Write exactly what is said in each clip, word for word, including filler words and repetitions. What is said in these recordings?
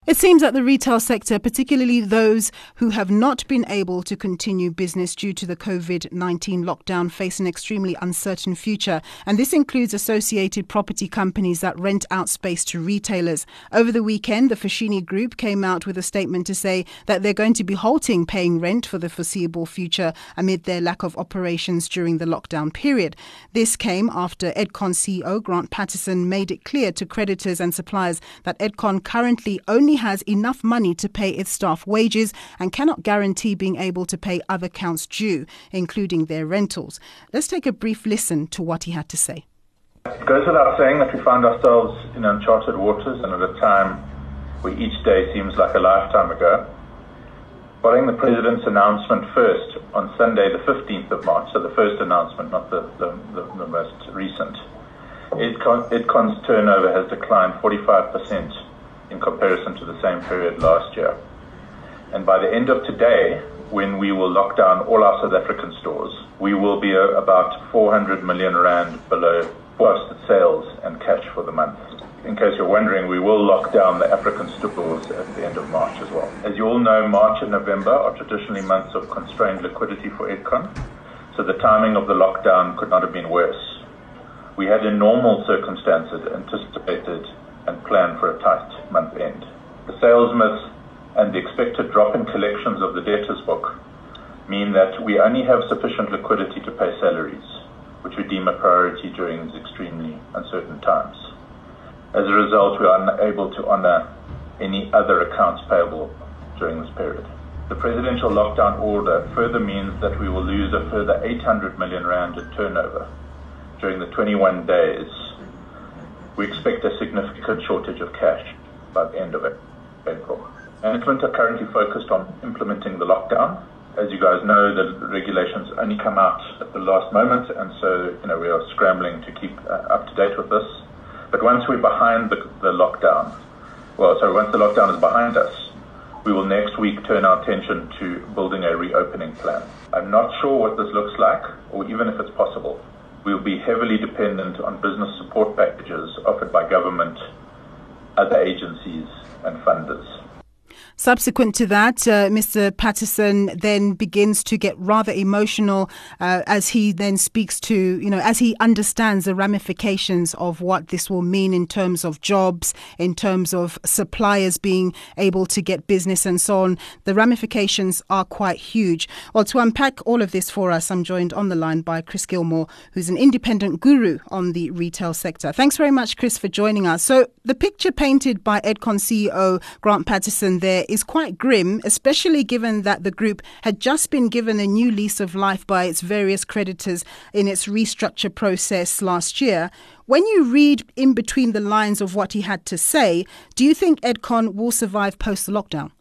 It seems that the retail sector, particularly those who have not been able to continue business due to the COVID nineteen lockdown, face an extremely uncertain future. And this includes associated property companies that rent out space to retailers. Over the weekend, the Foschini Group came out with a statement to say that they're going to be halting paying rent for the foreseeable future amid their lack of operations during the lockdown period. This came after Edcon C E O Grant Patterson made it clear to creditors and suppliers that Edcon currently only has enough money to pay its staff wages and cannot guarantee being able to pay other accounts due, including their rentals. Let's take a brief listen to what he had to say. It goes without saying that we find ourselves in uncharted waters and at a time where each day seems like a lifetime ago. Following the President's announcement first on Sunday the fifteenth of March, so the first announcement, not the, the, the, the most recent, Edcon, Edcon's turnover has declined forty-five percent in comparison to the same period last year. And by the end of today, when we will lock down all our South African stores, we will be uh, about four hundred million rand below posted sales and cash for the month. In case you're wondering, we will lock down the African stores at the end of March as well. As you all know, March and November are traditionally months of constrained liquidity for Edcon, so the timing of the lockdown could not have been worse. We had in normal circumstances anticipated and planned for a tight month end. The sales miss and the expected drop in collections of the debtors book mean that we only have sufficient liquidity to pay salaries, which we deem a priority during these extremely uncertain times. As a result, we are unable to honour any other accounts payable during this period. The presidential lockdown order further means that we will lose a further eight hundred million rand in turnover during the twenty-one days. We expect a significant shortage of cash by the end of April. Management are currently focused on implementing the lockdown. As you guys know, the regulations only come out at the last moment, and so you know we are scrambling to keep uh, up to date with this. But once we're behind the, the lockdown, well, sorry, once the lockdown is behind us, we will next week turn our attention to building a reopening plan. I'm not sure what this looks like, or even if it's possible. We will be heavily dependent on business support packages offered by government, other agencies and funders. Subsequent to that, uh, Mister Patterson then begins to get rather emotional uh, as he then speaks to, you know, as he understands the ramifications of what this will mean in terms of jobs, in terms of suppliers being able to get business and so on. The ramifications are quite huge. Well, to unpack all of this for us, I'm joined on the line by Chris Gilmore, who's an independent guru on the retail sector. Thanks very much, Chris, for joining us. So the picture painted by Edcon C E O Grant Patterson there is quite grim, especially given that the group had just been given a new lease of life by its various creditors in its restructure process last year. When you read in between the lines of what he had to say, do you think Edcon will survive post-lockdown?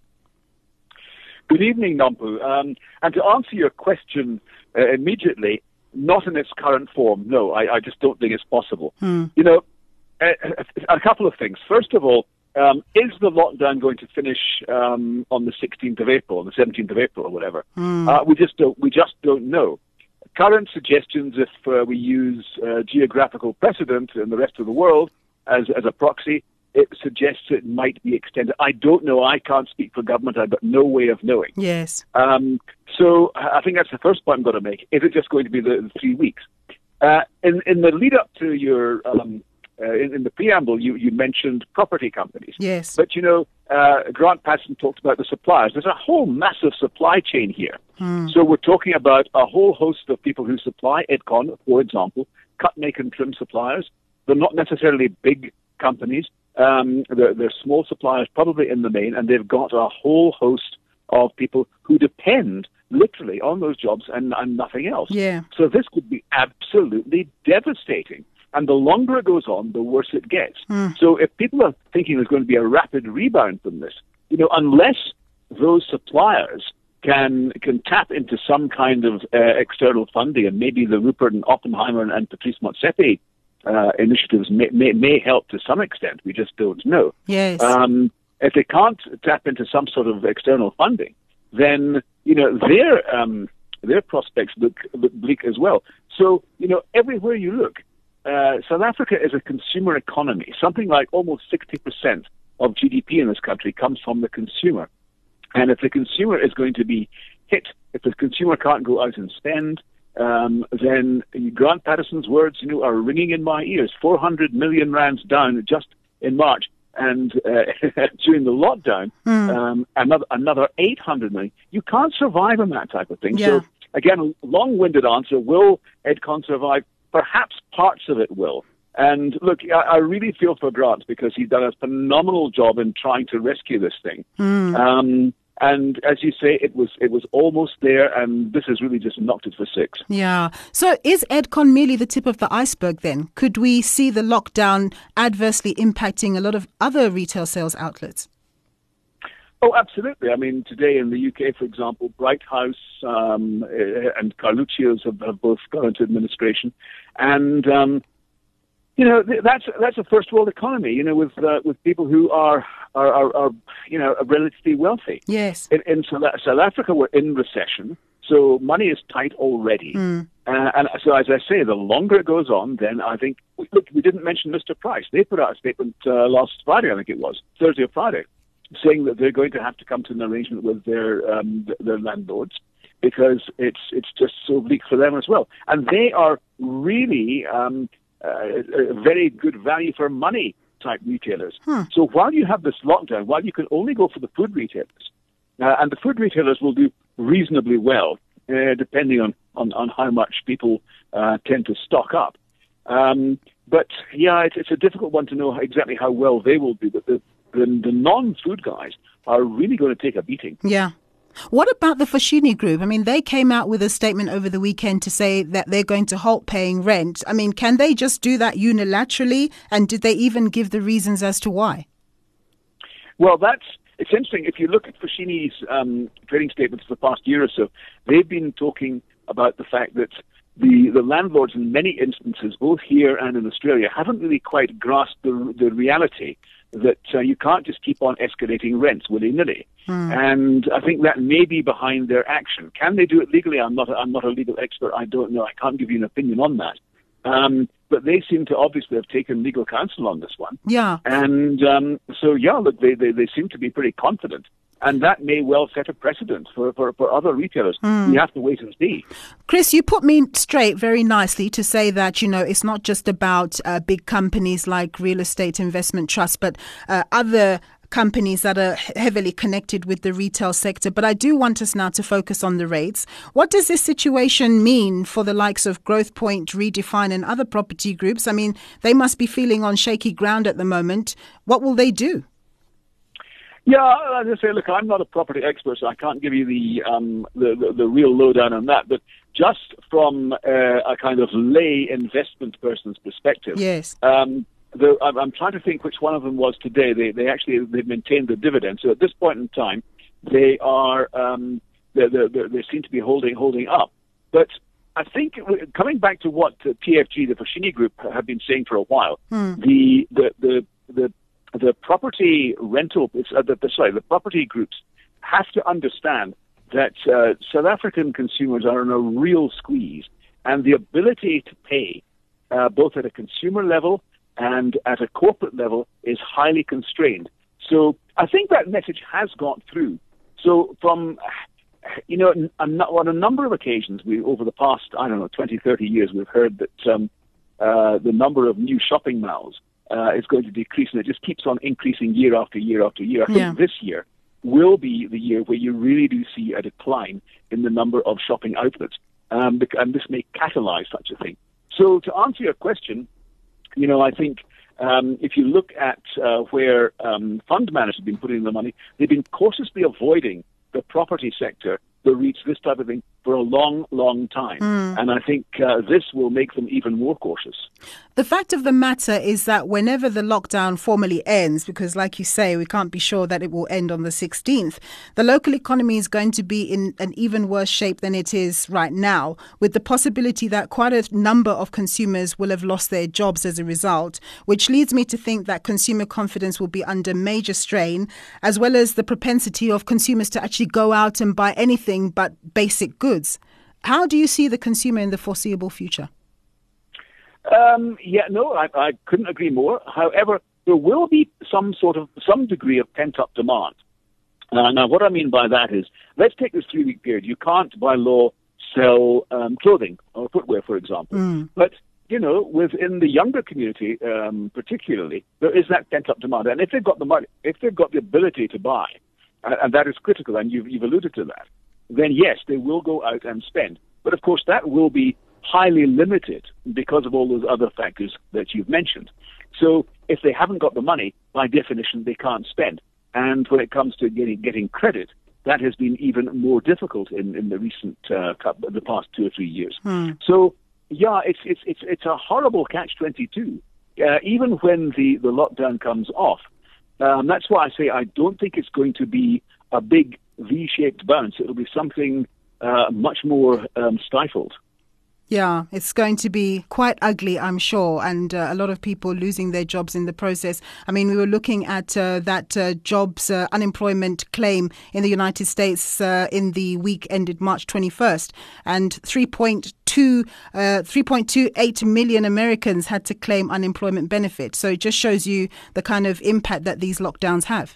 Good evening, Nampu. Um, and to answer your question uh, immediately, not in its current form, no, I, I just don't think it's possible. Hmm. You know, a, a couple of things. First of all, Um, is the lockdown going to finish um, on the sixteenth of April, the seventeenth of April, or whatever? Mm. Uh, we just don't. We just don't know. Current suggestions, if uh, we use uh, geographical precedent in the rest of the world as as a proxy, it suggests it might be extended. I don't know. I can't speak for government. I've got no way of knowing. Yes. Um, so I think that's the first point I'm going to make. Is it just going to be the, the three weeks? Uh, in in the lead up to your um, Uh, in, in the preamble, you, you mentioned property companies. Yes. But, you know, uh, Grant Patterson talked about the suppliers. There's a whole massive supply chain here. Hmm. So we're talking about a whole host of people who supply Edcon, for example, cut, make and trim suppliers. They're not necessarily big companies. Um, they're, they're small suppliers, probably in the main, and they've got a whole host of people who depend literally on those jobs and, and nothing else. Yeah. So this could be absolutely devastating. And the longer it goes on, the worse it gets. Mm. So if people are thinking there's going to be a rapid rebound from this, you know, unless those suppliers can can tap into some kind of uh, external funding, and maybe the Rupert and Oppenheimer and, and Patrice Motsepe uh, initiatives may, may may help to some extent. We just don't know. Yes. Um, if they can't tap into some sort of external funding, then you know their um, their prospects look, look bleak as well. So you know, everywhere you look, Uh, South Africa is a consumer economy. Something like almost sixty percent of G D P in this country comes from the consumer. And if the consumer is going to be hit, if the consumer can't go out and spend, um, then Grant Patterson's words, you know, are ringing in my ears. four hundred million rands down just in March. And uh, during the lockdown, mm. um, another another eight hundred million. You can't survive on that type of thing. Yeah. So, again, long-winded answer, will Edcon survive? Perhaps parts of it will. And look, I, I really feel for Grant because he's done a phenomenal job in trying to rescue this thing. Mm. Um, and as you say, it was it was almost there, and this has really just knocked it for six. Yeah. So is Edcon merely the tip of the iceberg then? Could we see the lockdown adversely impacting a lot of other retail sales outlets? Oh, absolutely. I mean, today in the U K, for example, Bright House um, and Carluccio's have, have both gone into administration. And, um, you know, that's that's a first world economy, you know, with uh, with people who are, are, are, are, you know, relatively wealthy. Yes. In, in South, South Africa, we're in recession, so money is tight already. Mm. Uh, and so, as I say, the longer it goes on, then I think, look, we didn't mention Mister Price. They put out a statement uh, last Friday, I think it was, Thursday or Friday, saying that they're going to have to come to an arrangement with their um, their landlords because it's it's just so bleak for them as well. And they are really um, uh, a very good value for money type retailers. Hmm. So while you have this lockdown, while you can only go for the food retailers, uh, and the food retailers will do reasonably well, uh, depending on, on, on how much people uh, tend to stock up. Um, but yeah, it's, it's a difficult one to know exactly how well they will do. But the The, the non-food guys are really going to take a beating. Yeah. What about the Foschini Group? I mean, they came out with a statement over the weekend to say that they're going to halt paying rent. I mean, can they just do that unilaterally? And did they even give the reasons as to why? Well, that's it's interesting. If you look at Foschini's um, trading statements for the past year or so, they've been talking about the fact that the, the landlords in many instances, both here and in Australia, haven't really quite grasped the, the reality that uh, you can't just keep on escalating rents willy-nilly. Hmm. And I think that may be behind their action. Can they do it legally? I'm not a, I'm not a legal expert. I don't know. I can't give you an opinion on that. Um, but they seem to obviously have taken legal counsel on this one. Yeah. And um, so, yeah, look, they, they, they seem to be pretty confident. And that may well set a precedent for, for, for other retailers. Mm. We have to wait and see. Chris, you put me straight very nicely to say that, you know, it's not just about uh, big companies like real estate investment trusts, but uh, other companies that are heavily connected with the retail sector. But I do want us now to focus on the rates. What does this situation mean for the likes of Growthpoint, Redefine and other property groups? I mean, they must be feeling on shaky ground at the moment. What will they do? Yeah, as I say, look, I'm not a property expert, so I can't give you the um, the, the, the real lowdown on that. But just from uh, a kind of lay investment person's perspective, yes. Um, the, I'm, I'm trying to think which one of them was today. They they actually they maintained the dividend. So at this point in time, they are um, they they they seem to be holding holding up. But I think coming back to what P F G, the Foschini Group, have been saying for a while, hmm. the the the the The property rental, uh, the, the, sorry, the property groups have to understand that uh, South African consumers are in a real squeeze, and the ability to pay, uh, both at a consumer level and at a corporate level, is highly constrained. So I think that message has got through. So from, you know, on a number of occasions, we over the past, I don't know, twenty, thirty years, we've heard that um, uh, the number of new shopping malls Uh, is going to decrease, and it just keeps on increasing year after year after year. I think yeah. this year will be the year where you really do see a decline in the number of shopping outlets, um, and this may catalyze such a thing. So to answer your question, you know, I think um, if you look at uh, where um, fund managers have been putting the money, they've been cautiously avoiding the property sector, the REITs, this type of thing, for a long, long time. Mm. And I think uh, this will make them even more cautious. The fact of the matter is that whenever the lockdown formally ends, because like you say, we can't be sure that it will end on the sixteenth, the local economy is going to be in an even worse shape than it is right now, with the possibility that quite a number of consumers will have lost their jobs as a result, which leads me to think that consumer confidence will be under major strain, as well as the propensity of consumers to actually go out and buy anything but basic goods. How do you see the consumer in the foreseeable future? Um, yeah, no, I, I couldn't agree more. However, there will be some sort of, some degree of pent-up demand. Uh, now, what I mean by that is, let's take this three-week period. You can't, by law, sell um, clothing or footwear, for example. Mm. But, you know, within the younger community, um, particularly, there is that pent-up demand. And if they've got the money, if they've got the ability to buy, uh, and that is critical, and you've, you've alluded to that, then yes, they will go out and spend. But of course, that will be highly limited because of all those other factors that you've mentioned. So if they haven't got the money, by definition, they can't spend. And when it comes to getting, getting credit, that has been even more difficult in, in the recent, uh, couple, the past two or three years. Hmm. So, yeah, it's it's it's it's a horrible catch twenty-two. Uh, even when the, the lockdown comes off, um, that's why I say I don't think it's going to be a big V-shaped bounce. It'll be something uh, much more um, stifled. Yeah, it's going to be quite ugly, I'm sure, and uh, a lot of people losing their jobs in the process. I mean, we were looking at uh, that uh, jobs uh, unemployment claim in the United States uh, in the week ended March twenty-first, and three point two eight million Americans had to claim unemployment benefit. So it just shows you the kind of impact that these lockdowns have.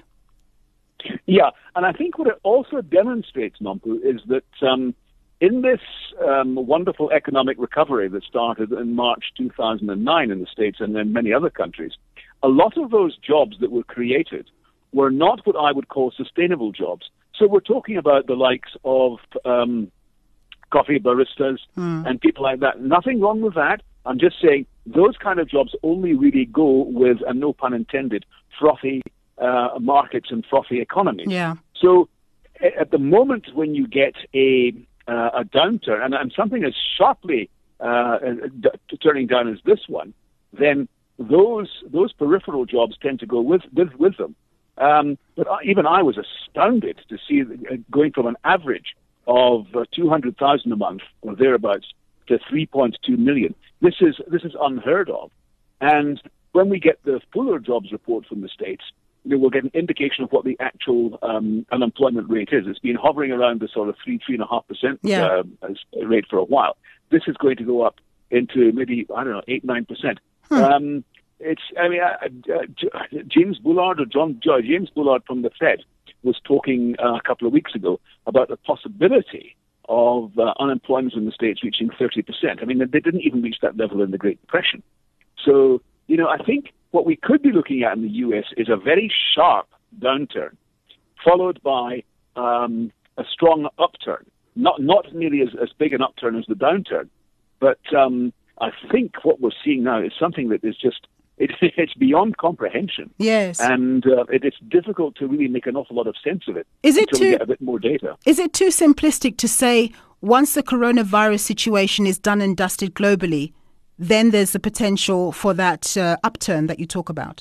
Yeah, and I think what it also demonstrates, Nampu, is that um, in this um, wonderful economic recovery that started in March two thousand nine in the States and then many other countries, a lot of those jobs that were created were not what I would call sustainable jobs. So we're talking about the likes of um, coffee baristas mm. and people like that. Nothing wrong with that. I'm just saying those kind of jobs only really go with, and no pun intended, frothy uh, markets and frothy economies. Yeah. So at the moment when you get a Uh, a downturn, and, and something as sharply uh, d- turning down as this one, then those those peripheral jobs tend to go with with, with them. Um, but I, even I was astounded to see uh, going from an average of uh, two hundred thousand a month or thereabouts to three point two million. This is this is unheard of. And when we get the fuller jobs report from the States, we will get an indication of what the actual um, unemployment rate is. It's been hovering around the sort of three, three and a half percent yeah. uh, rate for a while. This is going to go up into maybe, I don't know, eight, nine percent. Hmm. Um, it's, I mean, uh, uh, James Bullard or John uh, James Bullard from the Fed was talking uh, a couple of weeks ago about the possibility of uh, unemployment in the States reaching thirty percent. I mean, they didn't even reach that level in the Great Depression. So, you know, I think what we could be looking at in the U S is a very sharp downturn, followed by um, a strong upturn. Not not nearly as, as big an upturn as the downturn, but um, I think what we're seeing now is something that is just, it, it's beyond comprehension. Yes. And uh, it, it's difficult to really make an awful lot of sense of it is it until too, we get a bit more data. Is it too simplistic to say once the coronavirus situation is done and dusted globally, then there's the potential for that uh, upturn that you talk about?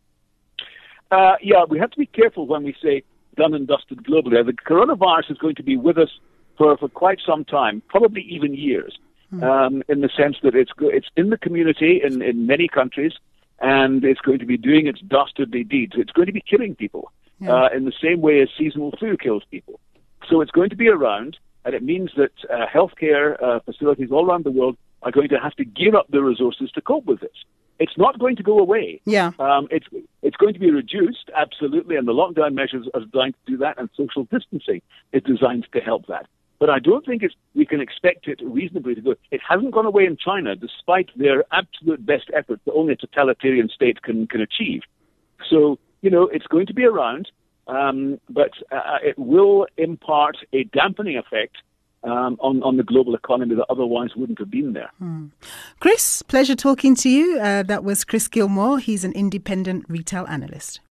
Uh, yeah, we have to be careful when we say done and dusted globally. The coronavirus is going to be with us for, for quite some time, probably even years, hmm. um, in the sense that it's it's in the community in, in many countries, and it's going to be doing its dastardly deeds. It's going to be killing people yeah. uh, in the same way as seasonal flu kills people. So it's going to be around, and it means that uh, healthcare uh, facilities all around the world are going to have to give up the resources to cope with this. It's not going to go away. Yeah. Um, it's it's going to be reduced, absolutely, and the lockdown measures are designed to do that, and social distancing is designed to help that. But I don't think it's, we can expect it reasonably to go. It hasn't gone away in China, despite their absolute best efforts that only a totalitarian state can, can achieve. So, you know, it's going to be around, um, but uh, it will impart a dampening effect Um, on, on the global economy that otherwise wouldn't have been there. Hmm. Chris, pleasure talking to you. Uh, that was Chris Gilmore. He's an independent retail analyst.